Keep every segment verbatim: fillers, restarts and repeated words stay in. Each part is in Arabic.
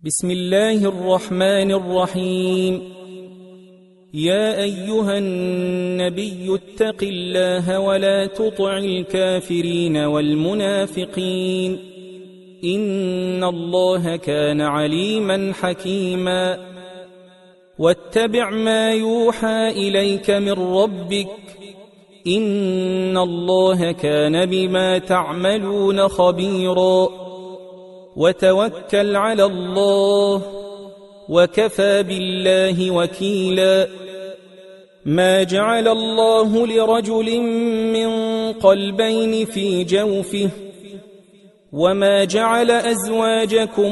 بسم الله الرحمن الرحيم. يا أيها النبي اتق الله ولا تطع الكافرين والمنافقين إن الله كان عليما حكيما. واتبع ما يوحى إليك من ربك إن الله كان بما تعملون خبيرا. وتوكل على الله وكفى بالله وكيلا. ما جعل الله لرجل من قلبين في جوفه وما جعل أزواجكم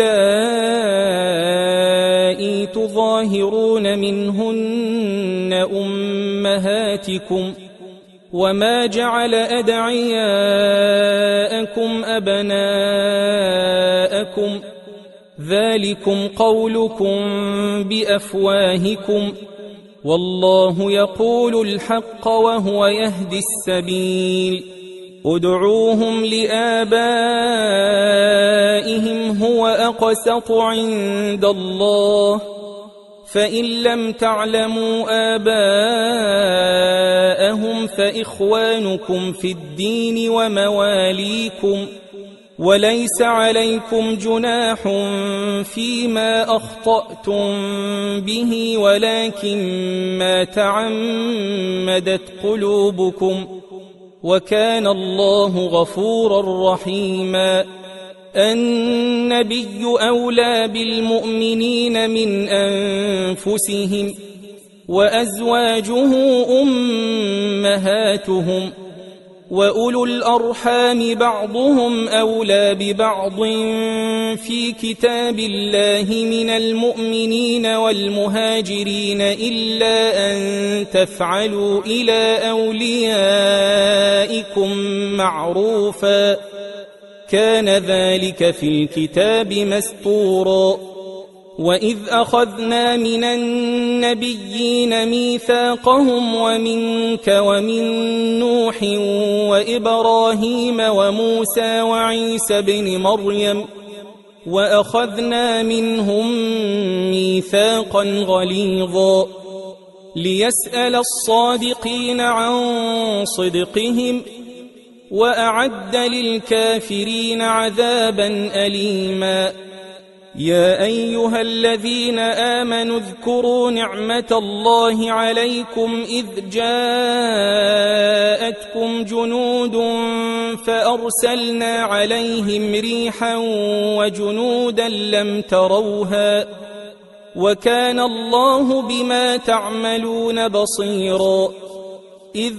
اللائي تظاهرون منهن أمهاتكم وما جعل أدعياءكم أبناءكم ذلكم قولكم بأفواهكم والله يقول الحق وهو يهدي السبيل. ادعوهم لآبائهم هو أقسط عند الله فإن لم تعلموا آباءهم فإخوانكم في الدين ومواليكم وليس عليكم جناح فيما أخطأتم به ولكن ما تعمدت قلوبكم وكان الله غفورا رحيما. النبي أولى بالمؤمنين من أنفسهم وأزواجه أمهاتهم وأولو الأرحام بعضهم أولى ببعض في كتاب الله من المؤمنين والمهاجرين إلا أن تفعلوا إلى أوليائكم معروفا كان ذلك في الكتاب مسطورا. وإذ أخذنا من النبيين ميثاقهم ومنك ومن نوح وإبراهيم وموسى وعيسى بن مريم وأخذنا منهم ميثاقا غليظا ليسأل الصادقين عن صدقهم وأعد للكافرين عذابا أليما. يا أيها الذين آمنوا اذكروا نعمة الله عليكم إذ جاءتكم جنود فأرسلنا عليهم ريحا وجنودا لم تروها وكان الله بما تعملون بصيرا. إذ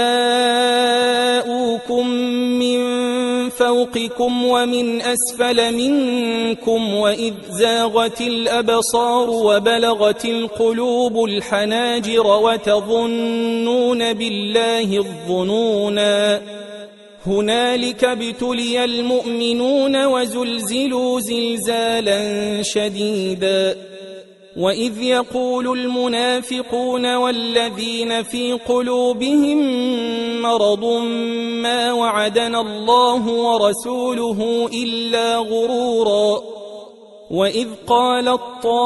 جاءوكم من فوقكم ومن أسفل منكم وإذ زاغت الأبصار وبلغت القلوب الحناجر وتظنون بالله الظنونا. هنالك ابتلي المؤمنون وزلزلوا زلزالا شديدا. وإذ يقول المنافقون والذين في قلوبهم مرض ما وعدنا الله ورسوله إلا غرورا. وإذ قالت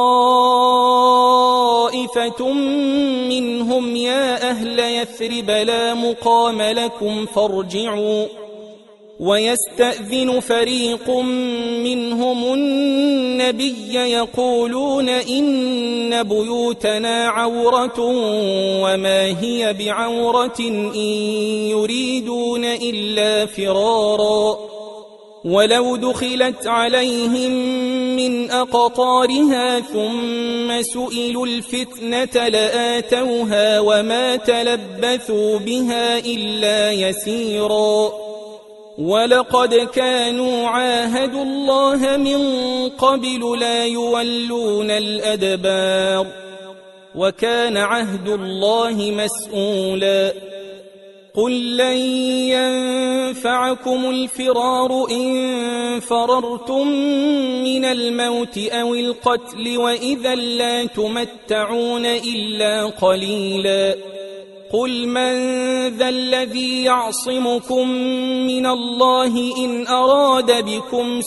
طائفة منهم يا أهل يثرب لا مقام لكم فارجعوا ويستأذن فريق منهم النبي يقولون إن بيوتنا عورة وما هي بعورة إن يريدون إلا فرارا. ولو دخلت عليهم من أقطارها ثم سئلوا الفتنة لآتوها وما تلبثوا بها إلا يسيرا. ولقد كانوا عاهدوا الله من قبل لا يولون الأدبار وكان عهد الله مسؤولا. قل لن ينفعكم الفرار إن فررتم من الموت أو القتل وإذا لا تمتعون إلا قليلا. قل من ذا الذي يعصمكم من الله إن أراد بكم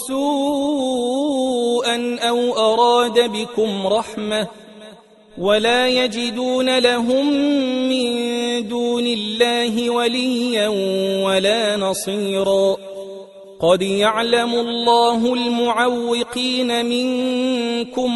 سوءا أو أراد بكم رحمة ولا يجدون لهم من دون الله وليا ولا نصيرا قد يعلم الله المعوقين منكم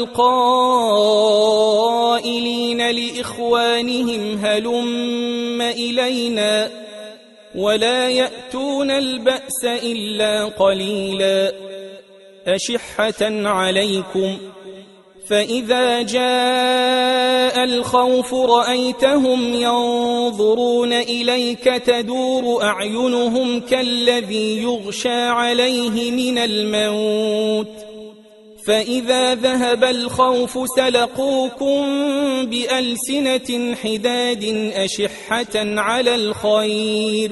والقائلين لإخوانهم هلم إلينا ولا يأتون البأس إلا قليلا أشحة عليكم فإذا جاء الخوف رأيتهم ينظرون إليك تدور أعينهم كالذي يغشى عليه من الموت فإذا ذهب الخوف سلقوكم بألسنة حداد أشحة على الخير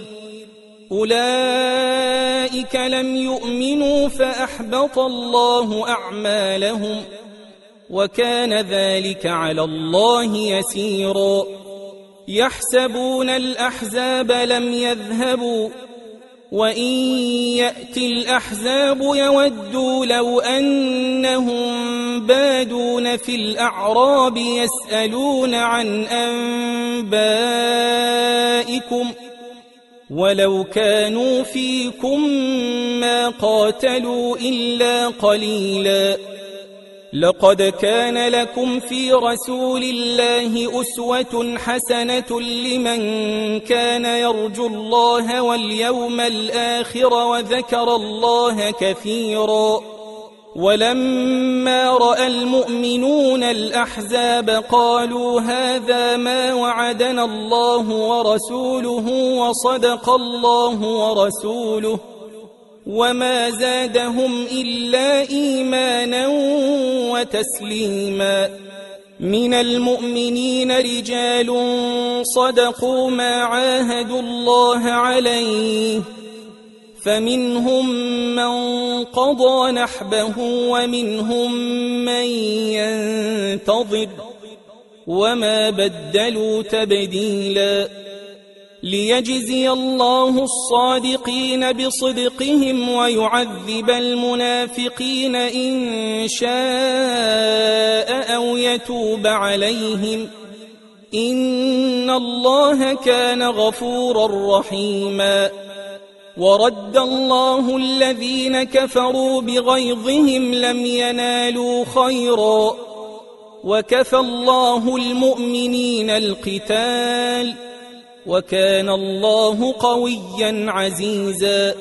أولئك لم يؤمنوا فأحبط الله أعمالهم وكان ذلك على الله يسيرا يحسبون الأحزاب لم يذهبوا وإن يأتي الأحزاب يودوا لو أنهم بادون في الأعراب يسألون عن أنبائكم ولو كانوا فيكم ما قاتلوا إلا قليلا لقد كان لكم في رسول الله أسوة حسنة لمن كان يرجو الله واليوم الآخر وذكر الله كثيرا ولما رأى المؤمنون الأحزاب قالوا هذا ما وعدنا الله ورسوله وصدق الله ورسوله وما زادهم إلا إيمانا وتسليما من المؤمنين رجال صدقوا ما عاهدوا الله عليه فمنهم من قضى نحبه ومنهم من ينتظر وما بدلوا تبديلا ليجزي الله الصادقين بصدقهم ويعذب المنافقين إن شاء أو يتوب عليهم إن الله كان غفورا رحيما ورد الله الذين كفروا بغيظهم لم ينالوا خيرا وكفى الله المؤمنين القتال وكان الله قويا عزيزا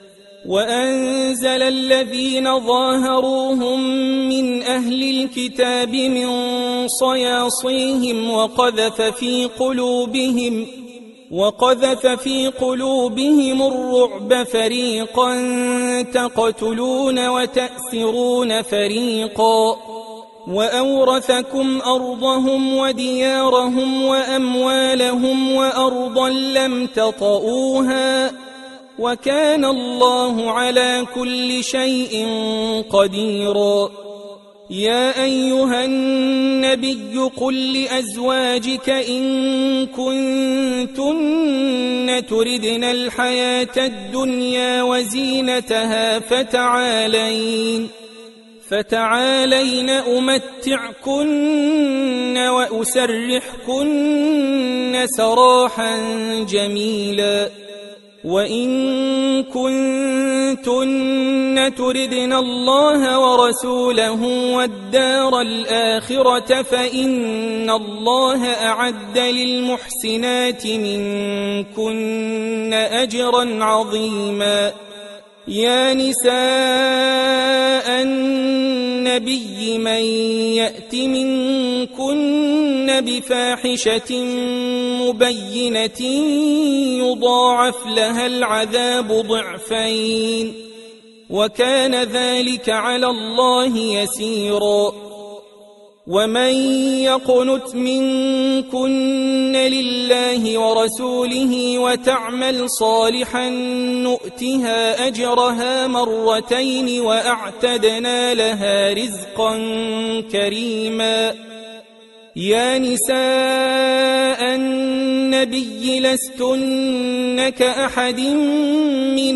وأنزل الذين ظاهروهم من أهل الكتاب من صياصيهم وقذف في قلوبهم وقذف في قلوبهم الرعب فريقا تقتلون وتأسرون فريقا وأورثكم أرضهم وديارهم وأموالهم وأرضا لم تطئوها وكان الله على كل شيء قديرا يا أيها النبي قل لأزواجك إن كنتن تردن الحياة الدنيا وزينتها فتعالين فتعالين أمتعكن وأسرحكن سراحا جميلا وإن كنتن تردن الله ورسوله والدار الآخرة فإن الله أعد للمحسنات منكن أجرا عظيما يا نساء النبي من يأت منكن بفاحشة مبينة يضاعف لها العذاب ضعفين وكان ذلك على الله يسيرا ومن يقنت منكن لله ورسوله وتعمل صالحا نؤتها أجرها مرتين وأعتدنا لها رزقا كريما يا نساء النبي لستن كأحد من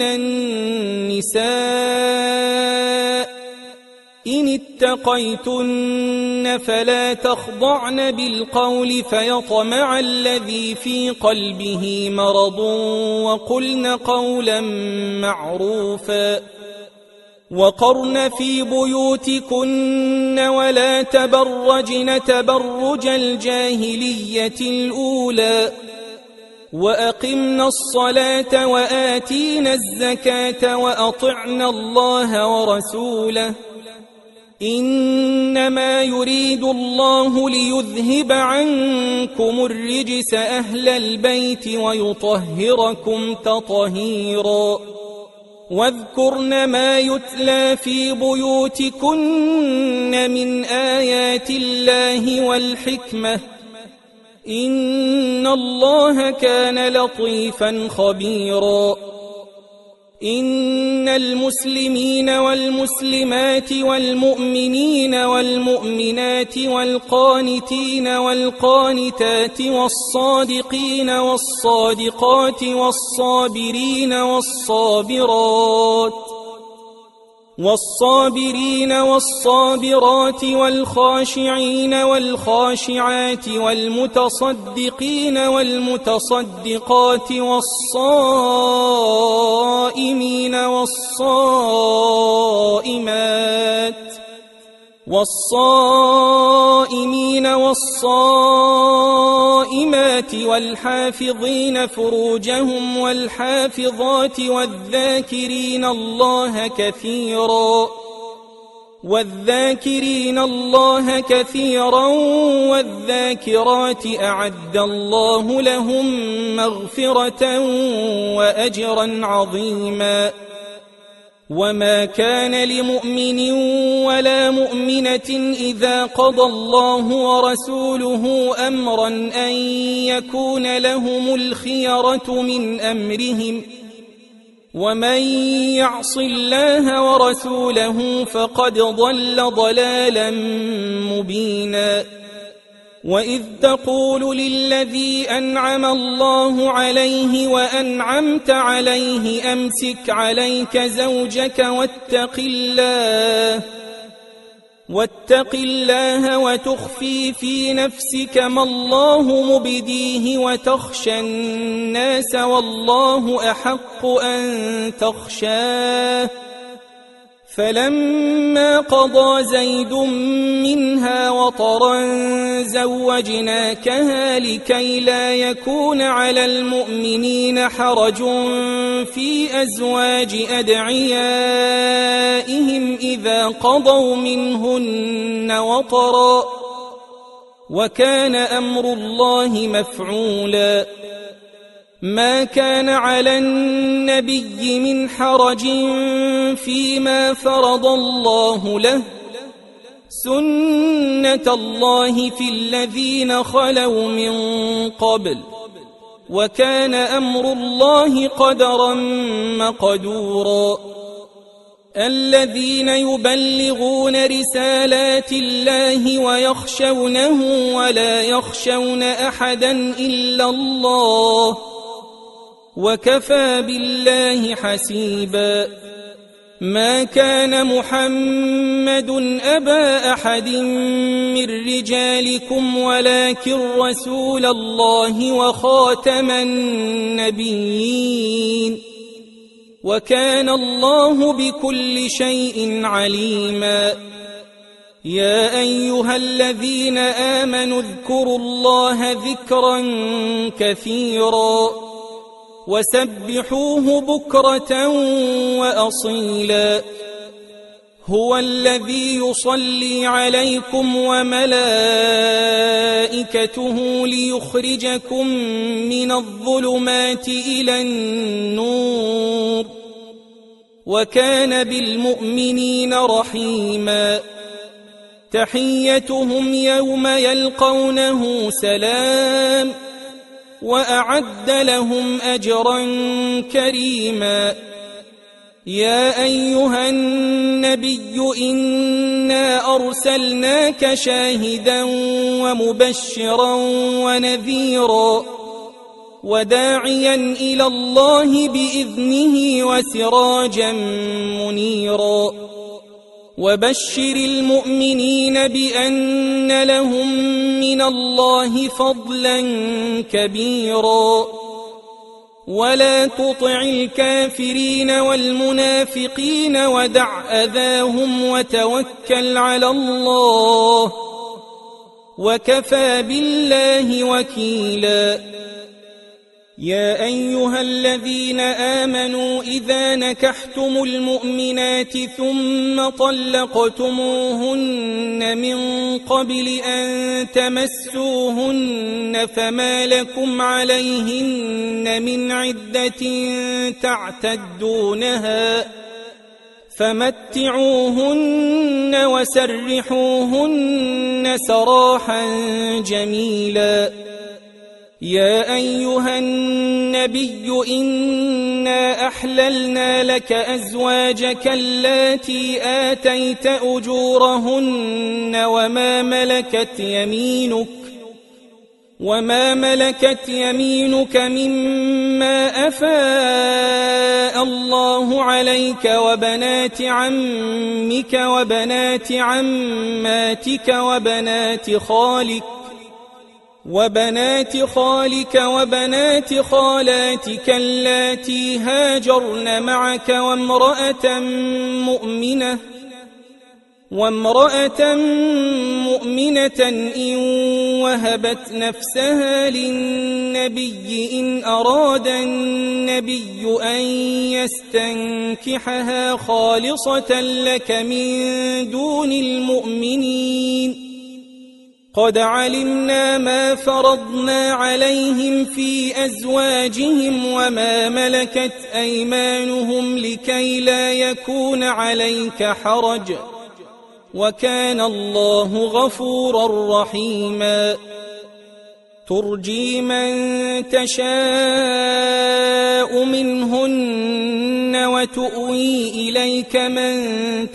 النساء إن اتقيتن فلا تخضعن بالقول فيطمع الذي في قلبه مرض وقلن قولا معروفا وقرن في بيوتكن ولا تبرجن تبرج الجاهلية الأولى وأقمنا الصلاة وآتينا الزكاة وأطعنا الله ورسوله إنما يريد الله ليذهب عنكم الرجس أهل البيت ويطهركم تطهيرا واذكرن ما يتلى في بيوتكن من آيات الله والحكمة إن الله كان لطيفا خبيرا إن المسلمين والمسلمات والمؤمنين والمؤمنات والقانتين والقانتات والصادقين والصادقات والصابرين والصابرات والصابرين والصابرات والخاشعين والخاشعات والمتصدقين والمتصدقات والصائمين والصائمات والصائمين والصائمات والحافظين فروجهم والحافظات والذاكرين الله كثيرا والذاكرين الله كثيرا والذاكرات أعد الله لهم مغفرة وأجرا عظيما وما كان لمؤمن ولا مؤمنة إذا قضى الله ورسوله أمرا أن يكون لهم الخيرة من أمرهم ومن يعص الله ورسوله فقد ضل ضلالا مبينا وإذ تقول للذي أنعم الله عليه وأنعمت عليه أمسك عليك زوجك واتق الله واتق الله وتخفي في نفسك ما الله مبديه وتخشى الناس والله أحق أن تخشاه فلما قضى زيد منها وطرا زوجناكها لكي لا يكون على المؤمنين حرج في أزواج أدعيائهم إذا قضوا منهن وطرا وكان أمر الله مفعولا ما كان على النبي من حرج فيما فرض الله له سنة الله في الذين خلوا من قبل وكان أمر الله قدرا مقدورا الذين يبلغون رسالات الله ويخشونه ولا يخشون أحدا إلا الله وكفى بالله حسيبا ما كان محمد أبا أحد من رجالكم ولكن رسول الله وخاتم النبيين وكان الله بكل شيء عليما يا أيها الذين آمنوا اذكروا الله ذكرا كثيرا وسبحوه بكرة وأصيلا هو الذي يصلي عليكم وملائكته ليخرجكم من الظلمات إلى النور وكان بالمؤمنين رحيما تحيتهم يوم يلقونه سلام وأعد لهم أجرا كريما يا أيها النبي إنا أرسلناك شاهدا ومبشرا ونذيرا وداعيا إلى الله بإذنه وسراجا منيرا وبشر المؤمنين بأن لهم من الله فضلا كبيرا ولا تطع الكافرين والمنافقين ودع أذاهم وتوكل على الله وكفى بالله وكيلا يا أيها الذين آمنوا إذا نكحتم المؤمنات ثم طلقتموهن من قبل أن تمسوهن فما لكم عليهن من عدة تعتدونها فمتعوهن وسرحوهن سراحا جميلا يا أيها النبي إنا أحللنا لك أزواجك اللاتي آتيت أجورهن وما ملكت يمينك وما ملكت يمينك مما أفاء الله عليك وبنات عمك وبنات عماتك وبنات خالك وبنات خالك وبنات خالاتك اللاتي هاجرن معك وامرأة مؤمنة وامرأة مؤمنة إن وهبت نفسها للنبي إن أراد النبي أن يستنكحها خالصة لك من دون المؤمنين قد علمنا ما فرضنا عليهم في أزواجهم وما ملكت أيمانهم لكي لا يكون عليك حرج وكان الله غفورا رحيما ترجي من تشاء منهن وتؤوي إليك من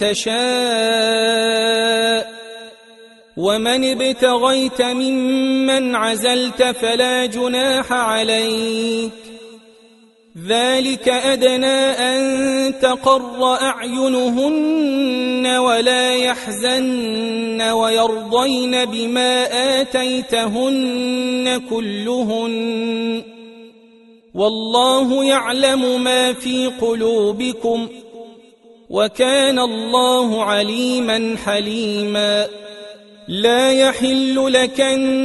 تشاء ومن ابتغيت ممن عزلت فلا جناح عليك ذلك أدنى أن تقر أعينهن ولا يحزن ويرضين بما آتيتهن كلهن والله يعلم ما في قلوبكم وكان الله عليما حليما لا يحل لك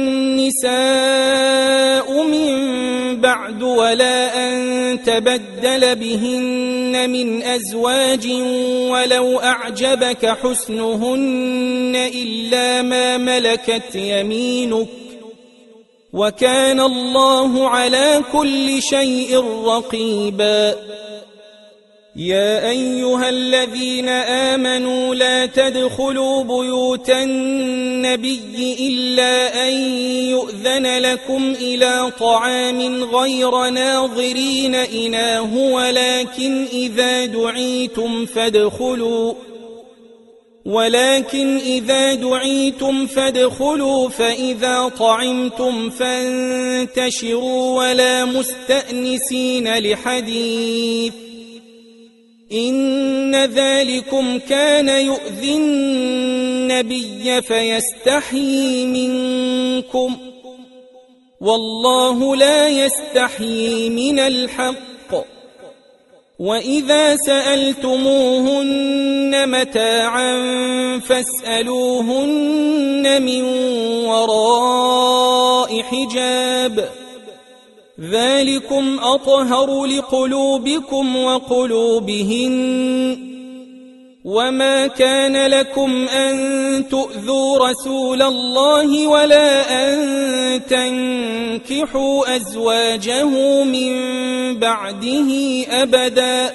النساء من بعد ولا أن تبدل بهن من أزواج ولو أعجبك حسنهن إلا ما ملكت يمينك وكان الله على كل شيء رقيبا يا أيها الذين آمنوا لا تدخلوا بيوت النبي إلا أن يؤذن لكم إلى طعام غير ناظرين إناه ولكن إذا دعيتم فادخلوا ولكن إذا دعيتم فادخلوا فإذا طعمتم فانتشروا ولا مستأنسين لحديث إن ذلكم كان يؤذي النبي فيستحيي منكم والله لا يستحيي من الحق وإذا سألتموهن متاعا فاسألوهن من وراء حجاب ذلكم أطهر لقلوبكم وقلوبهن وما كان لكم أن تؤذوا رسول الله ولا أن تنكحوا أزواجه من بعده أبدا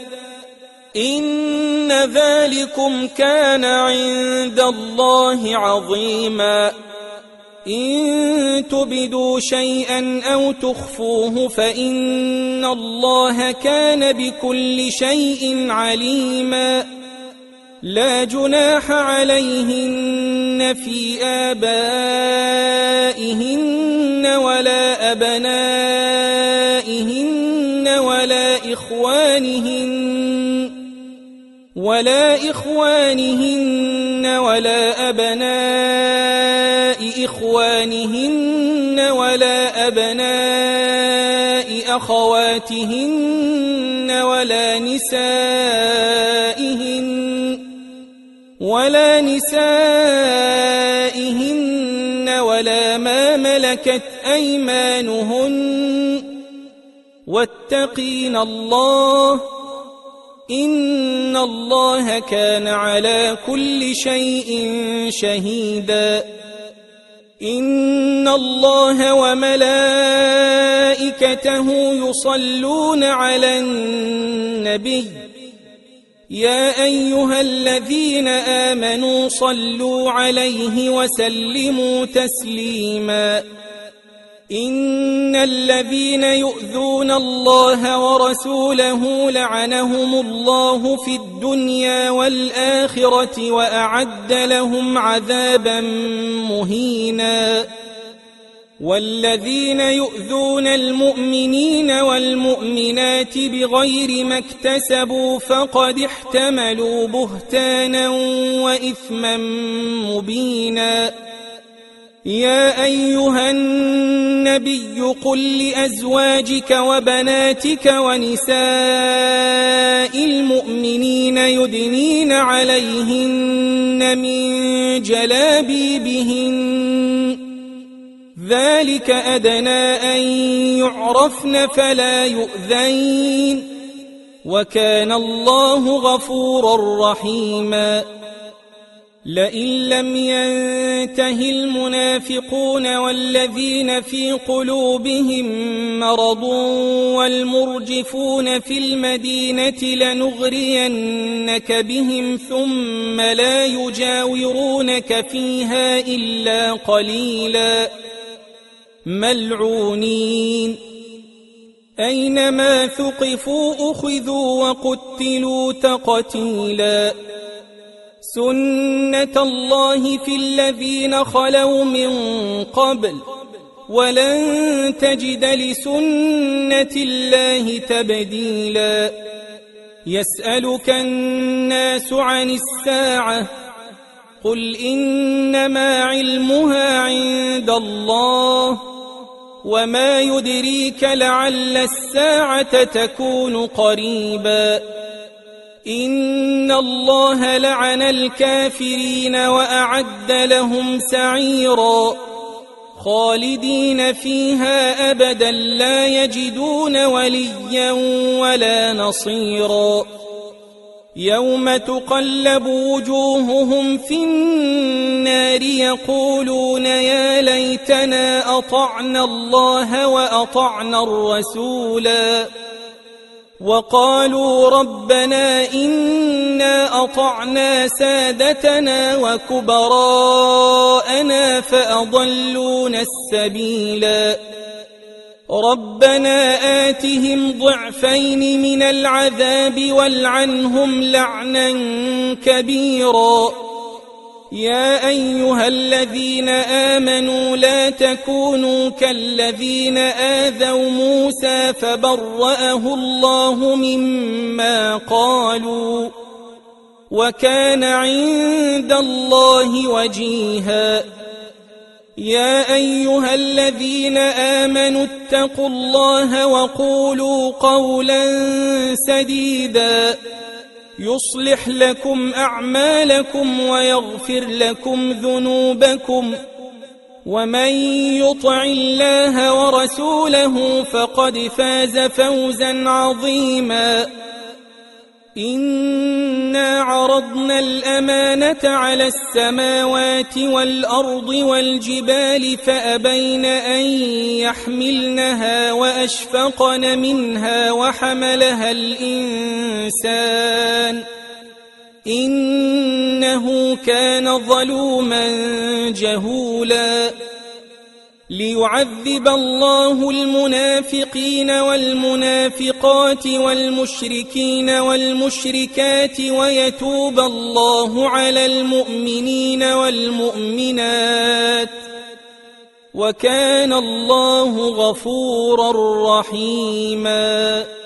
إن ذلكم كان عند الله عظيما إن تبدوا شيئا أو تخفوه فإن الله كان بكل شيء عليما لا جناح عليهن في آبائهن ولا أبنائهن ولا إخوانهن ولا إخوانهن ولا أبناء إخوانهن ولا أبناء أخواتهن ولا نسائهن ولا نسائهن ولا ما ملكت أيمانهن واتقين الله إن الله كان على كل شيء شهيدا إن الله وملائكته يصلون على النبي يا أيها الذين آمنوا صلوا عليه وسلموا تسليما إن الذين يؤذون الله ورسوله لعنهم الله في الدنيا والآخرة وأعد لهم عذابا مهينا والذين يؤذون المؤمنين والمؤمنات بغير ما اكتسبوا فقد احتملوا بهتانا وإثما مبينا يا أيها النبي قل لأزواجك وبناتك ونساء المؤمنين يدنين عليهن من جلابيبهن ذلك أدنى أن يعرفن فلا يؤذين وكان الله غفورا رحيما لئن لم ينته المنافقون والذين في قلوبهم مرض والمرجفون في المدينة لنغرينك بهم ثم لا يجاورونك فيها إلا قليلا ملعونين أينما ثقفوا أخذوا وقتلوا تقتيلا سنة الله في الذين خلوا من قبل ولن تجد لسنة الله تبديلا يسألك الناس عن الساعة قل إنما علمها عند الله وما يدريك لعل الساعة تكون قريبا إن الله لعن الكافرين وأعد لهم سعيرا خالدين فيها أبدا لا يجدون وليا ولا نصيرا يوم تقلب وجوههم في النار يقولون يا ليتنا أطعنا الله وأطعنا الرسولا وقالوا ربنا إنا أطعنا سادتنا وكبراءنا فأضلونا السبيلا ربنا آتهم ضعفين من العذاب والعنهم لعنا كبيرا يا أيها الذين آمنوا لا تكونوا كالذين آذوا موسى فبرأه الله مما قالوا وكان عند الله وجيها يا أيها الذين آمنوا اتقوا الله وقولوا قولا سديدا يصلح لكم أعمالكم ويغفر لكم ذنوبكم ومن يطع الله ورسوله فقد فاز فوزا عظيما إنا عرضنا الأمانة على السماوات والأرض والجبال فأبين أن يحملنها وأشفقن منها وحملها الإنسان إنه كان ظلوما جهولا ليعذب الله المنافقين والمنافقات والمشركين والمشركات ويتوب الله على المؤمنين والمؤمنات وكان الله غفورا رحيما.